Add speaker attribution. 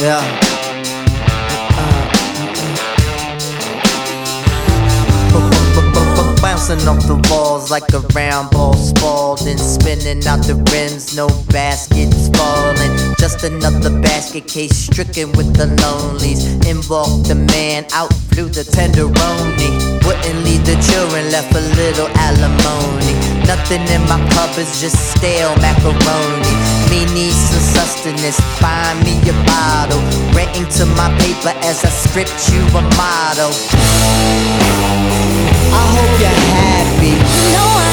Speaker 1: Yeah. Bouncing off the walls like a round ball spalled and spinning out the rims, no baskets falling. Just another basket case stricken with the lonelies. In walked the man, out flew the tenderoni. Wouldn't leave the children, left a little alimony. Nothing in my cupboards, just stale macaroni. Me need some sustenance, find me a bottle. Renting to my paper as I script you a motto. I hope you're happy.
Speaker 2: No,